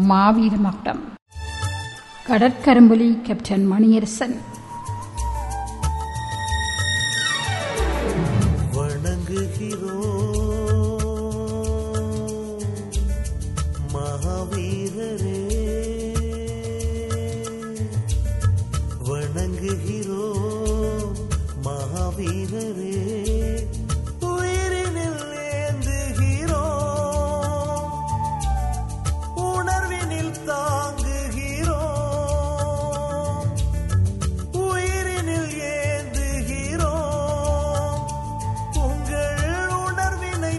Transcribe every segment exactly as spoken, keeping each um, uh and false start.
மாவீர மகுடம். கடற்கரும்புலி கேப்டன் மணியரசன். வணங்குகிறோம் மகாவீரரே, வணங்குகிறோம் மகாவீரரே, உயிரினில் ஏந்துகிறோம், உணர்வினில் தாங்குகிறோம், உயிரினில் ஏந்துகிறோம், உங்கள் உணர்வினை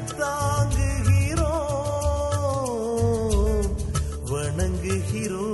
தாங்குகிறோம், வணங்குகிறோம்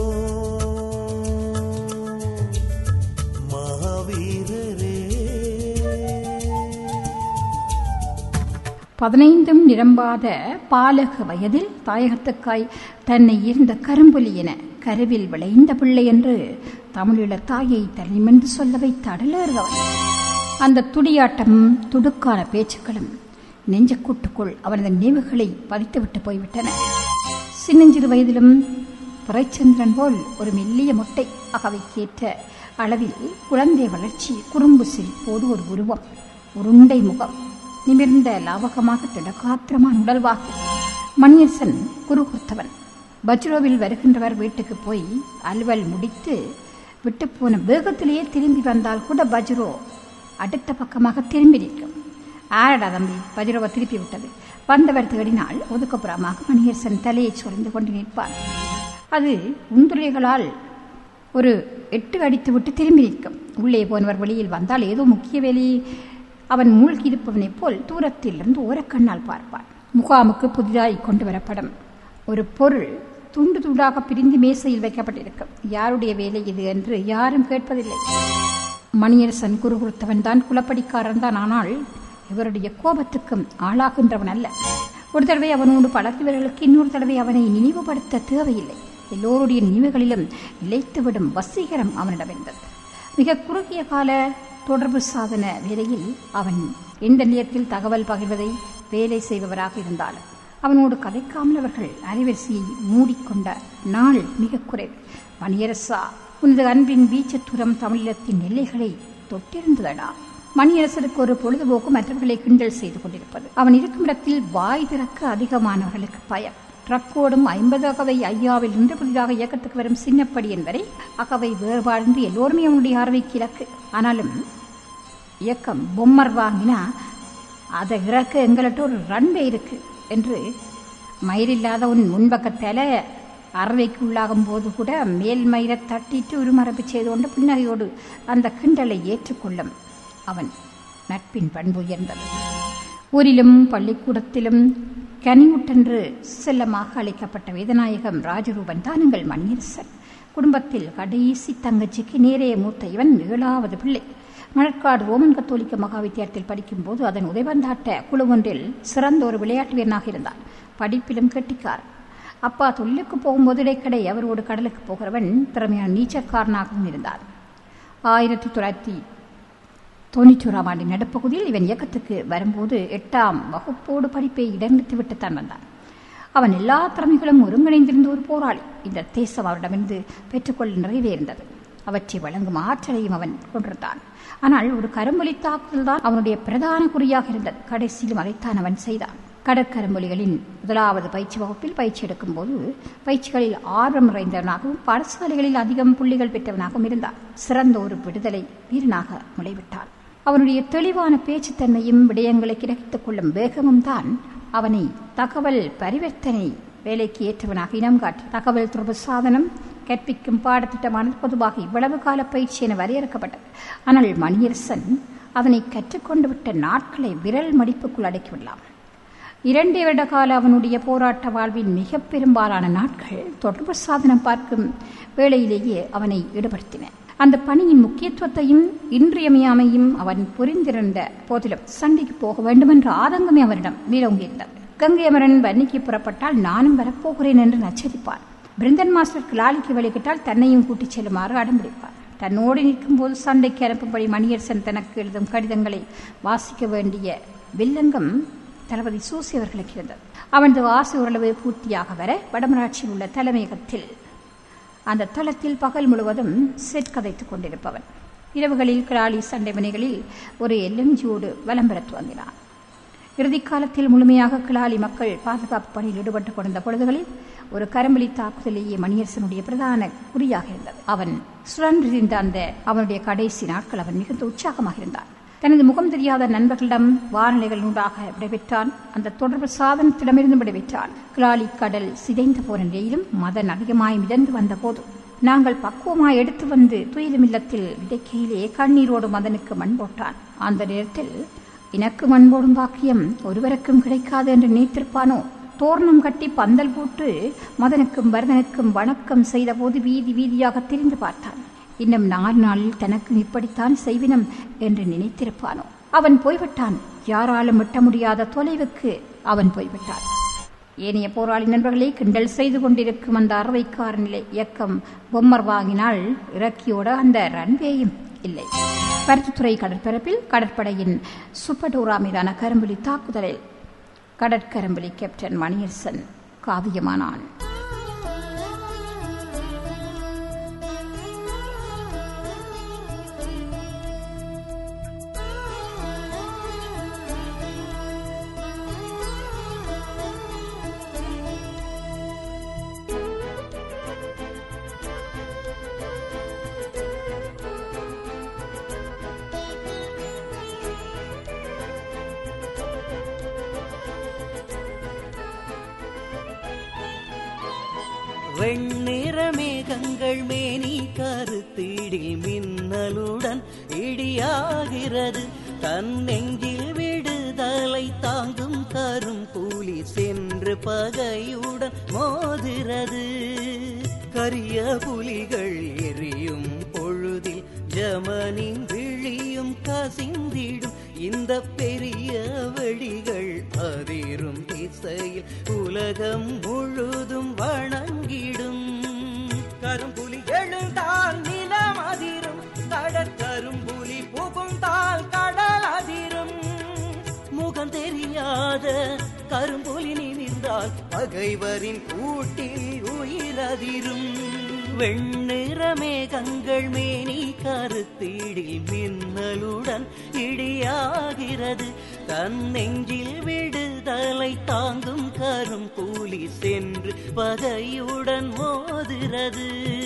பதினைந்தும் நிரம்பாத பாலக வயதில் தாயகத்துக்காய் தன்னை ஈர்ந்த கரும்புலி என கருவில் விளைந்த பிள்ளை என்று தமிழீழ தாயை தலைமென்று சொல்ல வைத்த அடலேறுகவன். அந்த துடியாட்டமும் துடுக்கான பேச்சுக்களும் நெஞ்சக்கூட்டுக்குள் அவனது நினைவுகளை பதித்துவிட்டு போய்விட்டன. சின்னஞ்சிறு வயதிலும் பிறைச்சந்திரன் போல் ஒரு மெல்லிய மொட்டை அகவைக்கேற்ற அளவில் குழந்தை வளர்ச்சி, குறும்பு சிரிப்போடு ஒரு உருவம், உருண்டை முகம், நிமிர்ந்த லாவகமாக திடகாத்திரமான உடல்வாக்கு. மணியரசன் குரு கொடுத்தவன். பஜ்ரோவில் வருகின்றவர் வீட்டுக்கு போய் அலுவல் முடித்து விட்டு போன வேகத்திலேயே திரும்பி வந்தால் கூட பஜ்ரோ அடுத்த பக்கமாக திரும்பி நிற்கும். ஆரடா தம்பி, பஜ்ரோவை திருப்பி விட்டது. வந்தவர் தேடினால் ஒதுக்கப்புறமாக மணியரசன் தலையை சொரிந்து கொண்டு நிற்பார். அது உந்துரைகளால் ஒரு எட்டு அடித்து விட்டு திரும்பி நிற்கும். உள்ளே போனவர் வெளியில் வந்தால் ஏதோ முக்கிய வேலையை அவன் மூழ்கி இருப்பவனைப் போல் தூரத்திலிருந்து ஓரக்கண்ணால் பார்ப்பான். முகாமுக்கு புதிதாய் கொண்டு வரப்படும் ஒரு பொருள் துண்டு துண்டாக பிரிந்து மேசையில் வைக்கப்பட்டிருக்கும். யாருடைய வேலை இது என்று யாரும் கேட்பதில்லை. மணியரசன் குரு கொடுத்தவன் தான், குலப்படிக்காரன் தான். ஆனால் இவருடைய கோபத்துக்கும் ஆளாகின்றவன் அல்ல. ஒரு தடவை அவனோடு பழகியவர்களுக்கு இன்னொரு தடவை அவனை நினைவுபடுத்த தேவையில்லை. எல்லோருடைய நினைவுகளிலும் நிலைத்துவிடும் வசீகரம் அவனிடம் இருந்தது. மிக குறுகிய கால தொடர்பு சாதன வேலையில் அவன் எந்த நிலையத்தில் தகவல் பகிர்வதை வேலை செய்பவராக இருந்தாலும் அவனோடு கதைக்காமல் அவர்கள் அலைவரிசையை மூடிக்கொண்ட நாள் மிக குறைவு. மணியரசா, உனது அன்பின் வீச்சத்துரம் தமிழீழத்தின் எல்லைகளை தொட்டிருந்ததடா. மணியரசருக்கு ஒரு பொழுதுபோக்கு மற்றவர்களை கிண்டல் செய்து கொண்டிருப்பது. அவன் இருக்கும் இடத்தில் வாய் திறக்க அதிகமானவர்களுக்கு பயம். ட்ரக்கோடும் ஐம்பது அகவை ஐயாவில் இருந்து புதிதாக இயக்கத்துக்கு வரும் சின்னப்படியன் வரை அகவை வேறுபாடின்றி எல்லோருமே அவனுடைய ஆர்வைக்கு இலக்கு. ஆனாலும் இயக்கம் பொம்மர் வாங்கினா அதை இறக்க எங்கள்கிட்ட ஒரு ரன்வே இருக்கு என்று மயிரில்லாத உன் முன்பக்கத்தால அறவைக்கு உள்ளாகும் போது கூட மேல் மயிரை தட்டிட்டு உருமரப்பு செய்து கொண்டு புன்னகையோடு அந்த கிண்டலை ஏற்றுக்கொள்ளும் அவன் நட்பின் பண்பு உயர்ந்தது. ஊரிலும் பள்ளிக்கூடத்திலும் கனிவுட்டென்று செல்லமாக அழைக்கப்பட்ட வேதநாயகம் ராஜரூபன் தான் எங்கள் மணியரசன். குடும்பத்தில் கடைசி தங்கச்சிக்கு நேரே மூத்த இவன் ஏழாவது பிள்ளை. மணற்காடு ரோமன் கத்தோலிக்க மகா வித்தியாலயத்தில் படிக்கும் போது அதன் உதைவந்தாட்ட குழு ஒன்றில் சிறந்த ஒரு விளையாட்டு வீரனாக இருந்தான். படிப்பிலும் கெட்டிக்கார். அப்பா தொழிலுக்கு போகும்போது இடைக்கடை அவரோடு கடலுக்கு போகிறவன் திறமையான நீச்சற்காரனாகவும் இருந்தார். ஆயிரத்தி தொள்ளாயிரத்தி தொண்ணூற்றி ஓராம் ஆண்டின் நடுப்பகுதியில் இவன் இயக்கத்துக்கு வரும்போது எட்டாம் வகுப்போடு படிப்பை இடைநிறுத்தி விட்டுத்தான் வந்தான். அவன் எல்லா திறமைகளும் ஒருங்கிணைந்திருந்த ஒரு போராளி. இந்த தேசம் அவரிடமிருந்து பெற்றுக்கொள்ள நிறைவே இருந்தது. அவற்றை வழங்கும் ஆற்றலையும் அவன் கொண்டிருந்தான். ஆனால் ஒரு கரும்புலி தாக்குதல் தான் அவனுடைய பிரதான குறியாக இருந்தது. கடைசியிலும் அதைத்தான் அவன் செய்தான். கடற்கரும்புலிகளின் முதலாவது பயிற்சி வகுப்பில் பயிற்சி எடுக்கும் போது பயிற்சிகளில் ஆர்வம் நிறைந்தவனாகவும் பாடசாலைகளில் அதிகம் புள்ளிகள் பெற்றவனாகவும் இருந்தான். சிறந்த ஒரு விடுதலை வீரனாக முளைவிட்டான். அவனுடைய தெளிவான பேச்சுத்தன்மையும் விடயங்களை கிரகித்துக் கொள்ளும் வேகமும் தான் அவனை தகவல் பரிவர்த்தனை வேலைக்கு ஏற்றவனாக இனம் காட்டி. தகவல் தொடர்பு சாதனம் கற்பிக்கும் பாடத்திட்டமானது பொதுவாக இவ்வளவு கால பயிற்சி என வரையறுக்கப்பட்டது. ஆனால் மணியரசன் அதனை கற்றுக்கொண்டு விட்ட நாட்களை விரல் மடிப்புக்குள் அடக்கிவிடலாம். இரண்டு வருட கால அவனுடைய போராட்ட வாழ்வின் மிக பெரும்பாலான நாட்கள் தொடர்பு சாதனம் பார்க்கும் வேளையிலேயே அவனை ஈடுபடுத்தின. அந்த பணியின் முக்கியத்துவத்தையும் இன்றியமையாமையும் அவன் புரிந்திருந்த போதிலும் சண்டைக்கு போக வேண்டும் என்ற ஆதங்கமே அவனிடம் மேலோங்கியிருந்தது. கங்கை அமரன் வன்னிக்கு புறப்பட்டால் நானும் வரப்போகிறேன் என்று நச்சரிப்பார். பிருந்தன் மாஸ்டர் கிளாலிக்கு வழிகிட்டால் தன்னையும் கூட்டிச் செல்லுமாறு அடம்பிடிப்பார். தன்னோடு நிற்கும் போது சண்டைக்கு அனுப்பும்படி மணியரசன் தனக்கு எழுதும் கடிதங்களை வாசிக்க வேண்டிய வில்லங்கம் தளபதி சூசி அவர்களுக்கு இருந்தது. அவனது ஆசை ஓரளவு பூர்த்தியாக வர வடமராட்சியில் உள்ள தலைமையகத்தில் அந்த தளத்தில் பகல் முழுவதும் செட் கதைத்துக் கொண்டிருப்பவன் இரவுகளில் கிராலி சண்டை மனைகளில் ஒரு எல்எம்ஜியோடு வலம் பெற துவங்கினான். இறுதிக்காலத்தில் முழுமையாக கிளாலி மக்கள் பாதுகாப்பு பணியில் ஈடுபட்டுக் கொண்ட பொழுதுகளில் ஒரு கரம்பலி தாக்குதலேயே மணியரசனுடைய பிரதான குறியாக இருந்தது. அவன் சுழன்றிருந்த அந்த அவனுடைய கடைசி நாட்கள் அவன் மிகுந்த உற்சாகமாக இருந்தான். தனது முகம் தெரியாத நண்பர்களிடம் வாரநிலைகள் உண்டாக விடைபெற்றான். அந்த தொடர்பு சாதனத்திடமிருந்து விடைபெற்றான். கிளாலி கடல் சிதைந்த போன நிலையிலும் மதன் அதிகமாய் மிதந்து வந்த போது நாங்கள் பக்குவமாய் எடுத்து வந்து துயிலுமில்லத்தில் விதைக்கையிலே கண்ணீரோடு மதனுக்கு மண் போட்டான். அந்த நேரத்தில் எனக்கு மண் போடும் பாக்கியம் ஒருவருக்கும் கிடைக்காது என்று நினைத்திருப்பானோ? தோரணம் கட்டி பந்தல் போட்டு மதனுக்கும் பரதனுக்கும் வணக்கம் செய்த போது வீதி வீதியாக திரிந்து பார்த்தான். இன்னும் நாலு நாளில் தனக்கும் இப்படித்தான் செய்வினம் என்று நினைத்திருப்பானோ? அவன் போய்விட்டான். யாராலும் எட்ட முடியாத தொலைவுக்கு அவன் போய்விட்டான். ஏனைய போராளி நண்பர்களை கிண்டல் செய்து கொண்டிருக்கும் அந்த அறவைக்கார நிலை இயக்கம் பொம்மர் வாங்கினால் இறக்கியோட அந்த ரன்வேயும் இல்லை. பருத்தித்துறை கடற்பரப்பில் கடற்படையின் சுப்படோரா மீதான கரும்புலி தாக்குதலில் கடற்கரும்புலி கேப்டன் மணியரசன் காவியமானான். வெண்ணிற மேகங்கள் மேனி கருத்திடில் மின்னலுடன் இடியாகிறது. தன் நெஞ்சில் விடுதலை தாங்கும் கரும் கூலி சென்று பகையுடன் மோதுகிறது. கரிய புலிகள் எரியும் பொழுதில் ஜமனின் விழியும் கசிந்திடும். இந்த பெரிய வெடிகள் அதிரும் திசையில் உலகம் முழுதும் வணங்கிடும். கரும்புலி எழுந்தால் நிலம் அதிரும், கடற்கரும்புலி புகுந்தால் கடல் அதிரும். முகம் தெரியாத கரும்புலி நிமிர்ந்தால் பகைவரின் கூட்டில் உயிர் அதிரும். வெண்ணிற மேகங்கள் மேனி கருத்திடில் மின்னலுடன் இடியாகிறது. தன் நெஞ்சில் விடுதலை தாங்கும் கரும் கூலி சென்று பகையுடன் மோதுகிறது.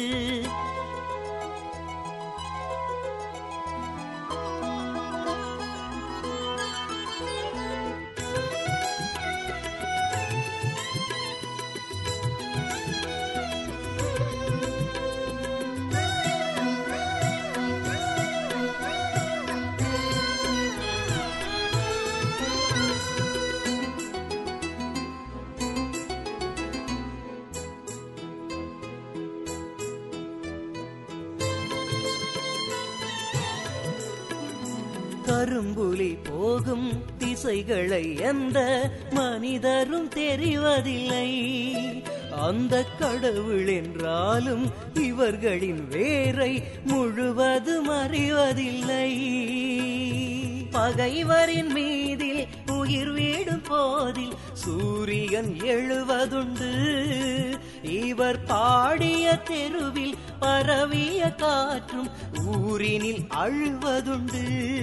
கரும்புலி போகும் திசைகளை எந்த மனிதரும் தெரிவதில்லை. அந்த கடவுள் என்றாலும் இவர்களின் வேரை முழுவதும் அறிவதில்லை. பகைவரின் மீதில் உயிர் வீடும் போதில் சூரியன் எழுவதுண்டு. இவர் பாடிய தெருவில் பரவிய காற்றும் ஊரினில் அழுவதுண்டு.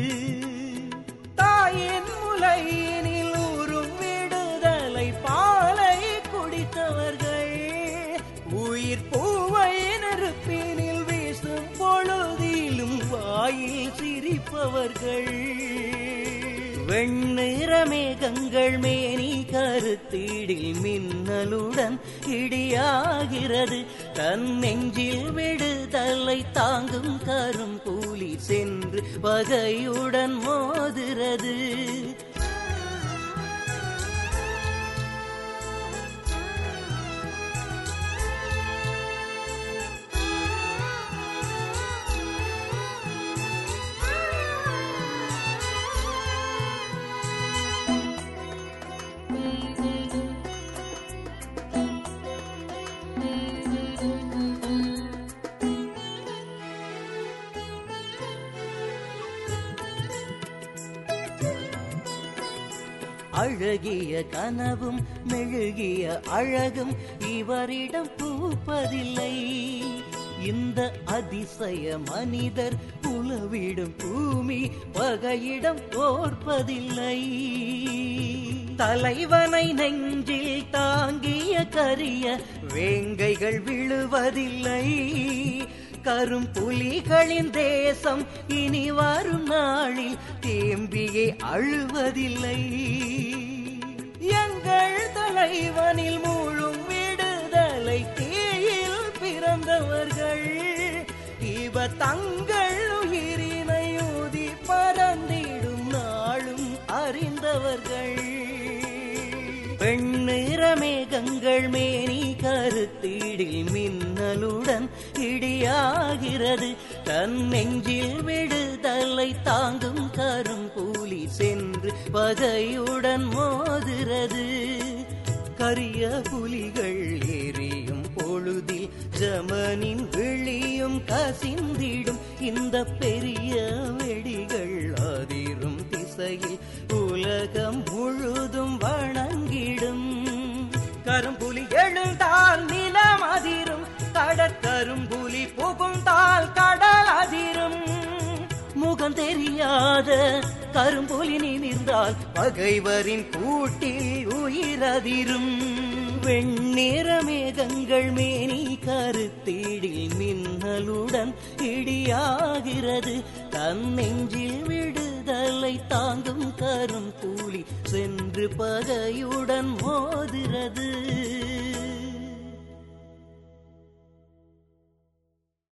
தாயின் முலையினில் ஊரும் விடுதலை பாலை குடித்தவர்கள், உயிர் பூவை நெருப்பினில் வீசும் பொழுதிலும் வாயில் சிரிப்பவர்கள். வெண்ணிற மேகங்கள் மேனி கருத்திடில் மின்னலுடன் இடியாகிறது. தன் நெஞ்சில் விடுதலை தாங்கும் கரும் கூலி சென்று பகையுடன் மோதுகிறது. அழகிய கனவும் மெழுகிய அழகும் இவரிடம் பூப்பதில்லை. இந்த அதிசய மனிதர் உலவிடும் பூமி பகையிடம் தோற்பதில்லை. தலைவனை நெஞ்சில் தாங்கிய கரிய வேங்கைகள் விழுவதில்லை. கரும் புலிகளின் தேசம் இனி வரும் நாளில் தேம்பியே அழுவதில்லை. எங்கள் தலைவனில் மூழும் விடுதலை தீயில் பிறந்தவர்கள் இவர் தங்கள் உயிரினை ஊதி பறந்திடும் நாளும் அறிந்தவர்கள். வெண்ணிற மேகங்கள் மேனி கருத்தீடில் மின்னலுடன் இடியாகிறது. தன் நெஞ்சில் விடுதலை தாங்கும் கரும்புலி சென்று பகையுடன் மோதுகிறது. கரிய புலிகள் எரியும் பொழுதில் ஜமனின் விழியும் கசிந்திடும். இந்த பெரிய வெடிகள் அதிரும் திசையில் உலகம் முழுதும் வணங்கிடும். கரும்புலி எழுந்தால் நிலம் அதிரும், கடற்கரும்புலி புகுந்தால் கடல் அதிரும். முகம் தெரியாத கரும்புலி நிமிர்ந்தால் பகைவரின் கூட்டில் உயிரதிரும். வெண்ணிற மேகங்கள் மேனி கருத்தீடில் மின்னலுடன் இடியாகிறது. தன் நெஞ்சில் விடுதலை தாங்கும் கரும் கூலி சென்று பகையுடன் மோதுகிறது.